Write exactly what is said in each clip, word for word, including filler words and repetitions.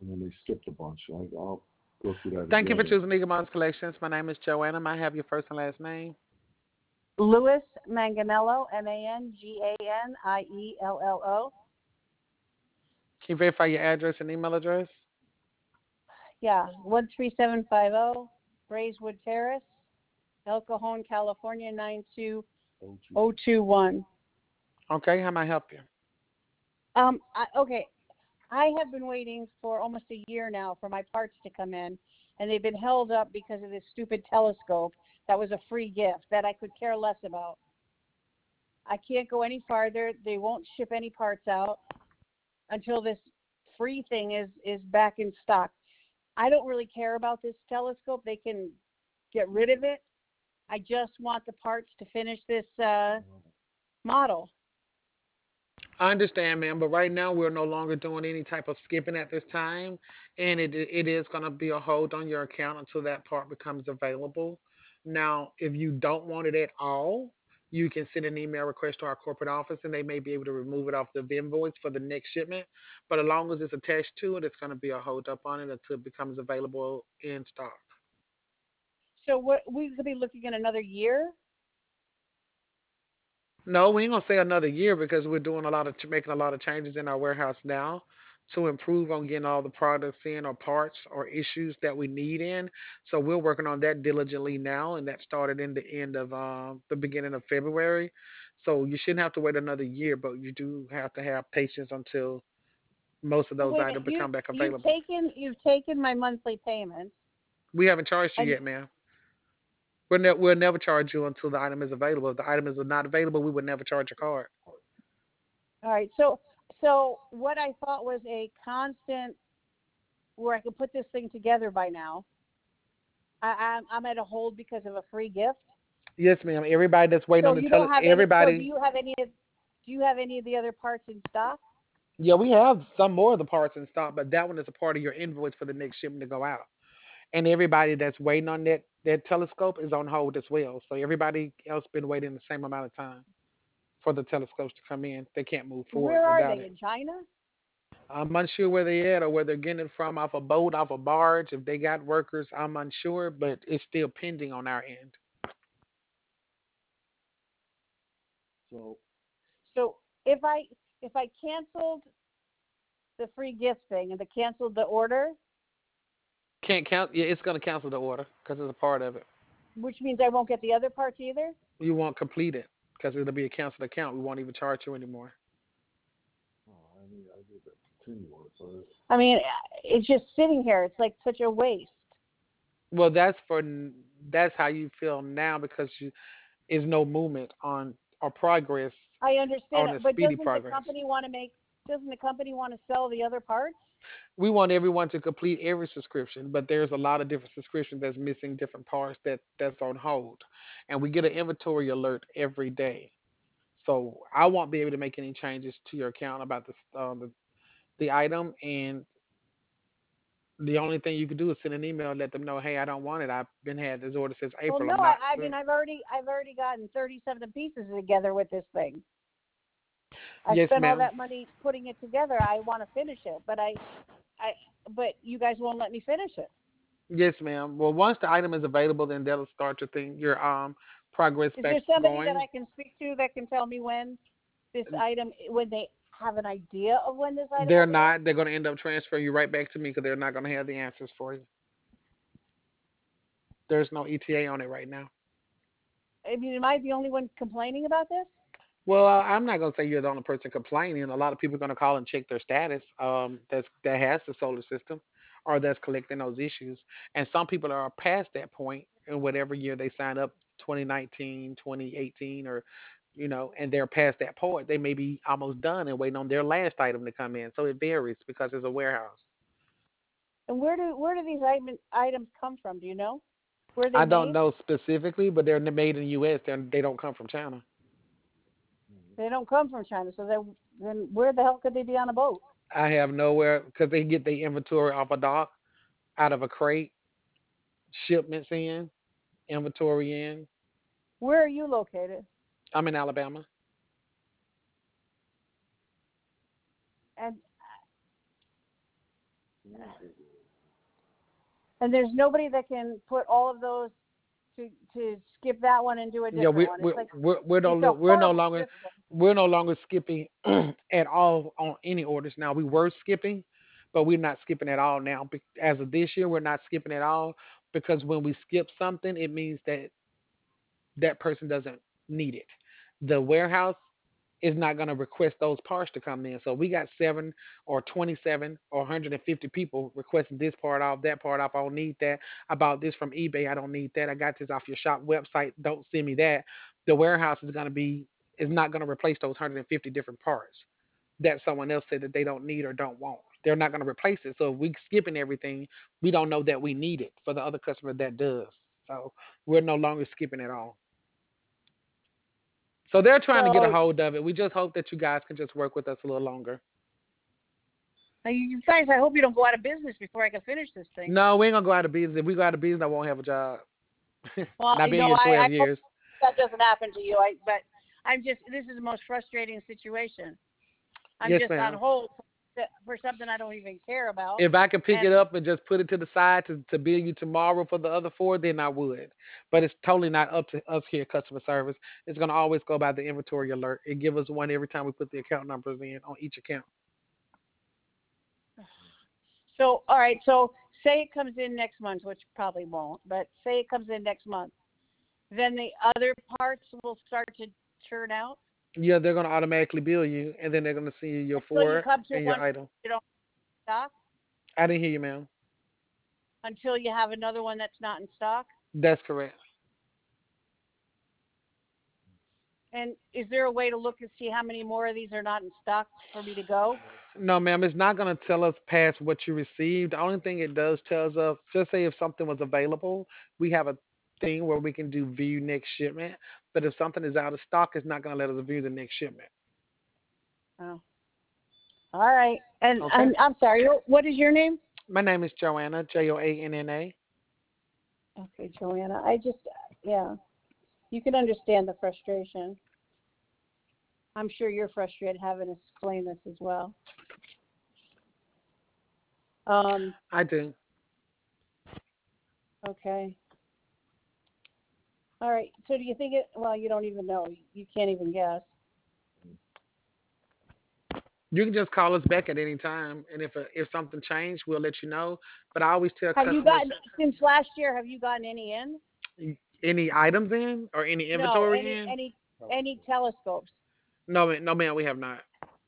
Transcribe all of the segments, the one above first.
and then they skipped a bunch. I, I'll go through that Thank you for again. choosing Eaglemont's Collections. My name is Joanna. May I have your first and last name? Louis Manganello, M A N G A N I E L L O. Can you verify your address and email address? Yeah, one three seven five zero Braeswood Terrace, El Cajon, California, Oh, two one. nine two zero two one. Okay, how may I help you? Um, I, okay, I have been waiting for almost a year now for my parts to come in, and they've been held up because of this stupid telescope that was a free gift that I could care less about. I can't go any farther. They won't ship any parts out until this free thing is, is back in stock. I don't really care about this telescope. They can get rid of it. I just want the parts to finish this uh, model. I understand, ma'am, but right now we're no longer doing any type of skipping at this time, and it it is going to be a hold on your account until that part becomes available. Now, if you don't want it at all, you can send an email request to our corporate office, and they may be able to remove it off the invoice for the next shipment. But as long as it's attached to it, it's going to be a hold up on it until it becomes available in stock. So what we could be looking at another year. No, we ain't gonna say another year because we're doing a lot of making a lot of changes in our warehouse now to improve on getting all the products in or parts or issues that we need in. So we're working on that diligently now, and that started in the end of um, the beginning of February. So you shouldn't have to wait another year, but you do have to have patience until most of So those wait a minute, items you become back you've available. taken you've taken my monthly payments, We haven't charged you and yet, ma'am. We're ne- we'll never charge you until the item is available. If the item is not available, we would never charge your card. all right. So so what I thought was a constant where I could put this thing together by now. I, I'm I'm at a hold because of a free gift. Yes, ma'am. Everybody that's waiting on So the you don't tele, have any. So do everybody. you have any of do you have any of the other parts in stock? Yeah, we have some more of the parts in stock, but that one is a part of your invoice for the next shipment to go out. And everybody that's waiting on that that telescope is on hold as well. So everybody else been waiting the same amount of time for the telescopes to come in. They can't move forward Where are without they it. in China? I'm unsure where they at or where they're getting it from off a boat, off a barge. If they got workers, I'm unsure, but it's still pending on our end. So So if I if I canceled the free gift thing and the canceled the order, Can't count. Yeah, it's gonna cancel the order because it's a part of it. which means I won't get the other parts either. You won't complete it because it'll be a canceled account. We won't even charge you anymore. oh, I need I need to continue on it first. I mean, it's just sitting here. It's like such a waste. Well, that's for n- that's how you feel now because you is no movement on or progress I understand on it, the but speedy doesn't the progress. company want to make? Doesn't the company want to sell the other parts? We want everyone to complete every subscription, but there's a lot of different subscriptions that's missing different parts that that's on hold, and we get an inventory alert every day. So I won't be able to make any changes to your account about this uh, the the item, and the only thing you can do is send an email and let them know, hey, I don't want it. I've been had this order since Well, April. no. I'm I, not. I mean, I've already I've already gotten thirty-seven pieces together with this thing. I Yes, spent all ma'am. that money putting it together. I want to finish it, but I, I, but you guys won't let me finish it. Yes, ma'am. Well, once the item is available, then that'll start your thing, your um progress Is there back somebody that going. I can speak to that can tell me when this item, when they have an idea of when this item They're will be in? not. They're going to end up transferring you right back to me because they're not going to have the answers for you. There's no E T A on it right now. I mean, am I the only one complaining about this? Well, uh, I'm not going to say you're the only person complaining. A lot of people are going to call and check their status. Um, that's that has the solar system, or that's collecting those issues. And some people are past that point in whatever year they signed up, twenty nineteen, twenty eighteen, or you know, and they're past that point. They may be almost done and waiting on their last item to come in. So it varies because it's a warehouse. And where do where do these item, items come from? Do you know where they I don't made? know specifically, but they're made in the U S. They're, they don't come from China. They don't come from China, so they then where the hell could they be on a boat? I have nowhere because they get their inventory off a dock, out of a crate, shipments in, inventory in. Where are you located? I'm in Alabama. And And there's nobody that can put all of those to to skip that one and do a Yeah, different we one. we It's like we're, we're no it's a lo- we're no horrible longer system. we're no longer skipping at all on any orders now. We were skipping, but we're not skipping at all now. Be- As of this year, we're not skipping at all because when we skip something, it means that that person doesn't need it. The warehouse is not going to request those parts to come in. So we got seven or twenty-seven or one hundred fifty people requesting this part off, that part off. I don't need that. I bought this from eBay. I don't need that. I got this off your shop website. Don't send me that. The warehouse is going to be is not going to replace those one hundred fifty different parts that someone else said that they don't need or don't want. They're not going to replace it. So if we skipping everything, we don't know that we need it for the other customer that does. So we're no longer skipping at all. So they're trying to get a So hold of it. We just hope that you guys can just work with us a little longer. now you guys, I hope you don't go out of business before I can finish this thing. No, we ain't gonna go out of business. If we go out of business, I won't have a job. Well, And I've you been know, here I, I twelve hope years. that doesn't happen to you. I but I'm just this is the most frustrating situation. I'm Yes, just on ma'am. hold for, for something I don't even care about. If I could pick And it up and just put it to the side to, to bill you tomorrow for the other four, then I would. But it's totally not up to us here, customer service. It's gonna always go by the inventory alert. It give us one every time we put the account numbers in on each account. so, all right. So, say it comes in next month, which probably won't, but say it comes in next month. Then the other parts will start to churn out Yeah, they're gonna automatically bill you, and then they're gonna see your until you four come to and your one item. you don't stock I didn't hear you, ma'am. until you have another one that's not in stock. That's correct. And is there a way to look and see how many more of these are not in stock for me to go? No, ma'am, it's not going to tell us past what you received. The only thing it does tells us, just say if something was available, we have a thing where we can do view next shipment. But if something is out of stock, it's not going to let us view the next shipment. Oh, all right. And Okay. I'm, I'm sorry. What is your name? My name is Joanna, J O A N N A. Okay, Joanna. I just, yeah, you can understand the frustration. I'm sure you're frustrated having to explain this as well. Um, I do. okay. All right. So do you think it, well, you don't even know. You can't even guess. You can just call us back at any time, and if uh if something changed, we'll let you know. But I always tell Have you customers gotten, since last year, have you gotten any in? any items in or any No, inventory any, in. any, any telescopes? No, ma- no, man, we have not.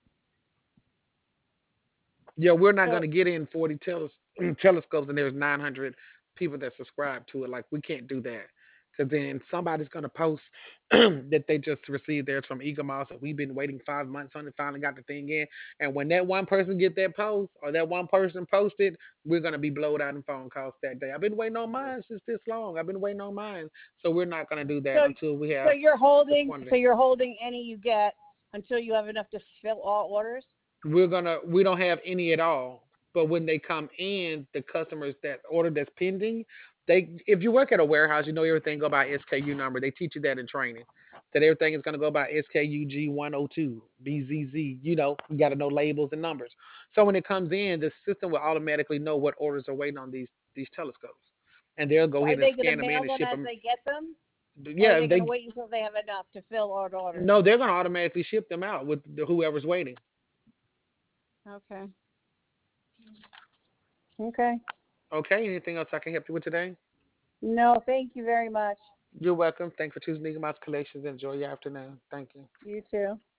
Yeah, we're not going So, to get in forty teles- telescopes and there's nine hundred people that subscribe to it. Like, we can't do that. Because then somebody's going to post that they just received theirs from Eaglemoss and we've been waiting five months on it, finally got the thing in. And when that one person get that post or that one person posted, we're going to be blowed out in phone calls that day. I've been waiting on mine since this long. I've been waiting on mine. So we're not going to do that so, until we so have you're the holding, so quantity. you're holding any you get until you have enough to fill all orders? We're gonna we don't have any at all. But when they come in, the customers that order that's pending, they if you work at a warehouse, you know everything go by S K U number. They teach you that in training. That everything is gonna go by S K U G one oh two, B Z Z. You know, you gotta know labels and numbers. So when it comes in, the system will automatically know what orders are waiting on these these telescopes. And they'll go Are ahead and they going to scan them in mail and them ship as them. they get them? Or are Yeah, they going to they wait until they have enough to fill all the orders? no, they're gonna automatically ship them out with the, whoever's waiting. Okay. Okay. Okay, anything else I can help you with today? No, thank you very much. You're welcome. Thanks for choosing Eagle Mouse Collections. Enjoy your afternoon. Thank you. You too.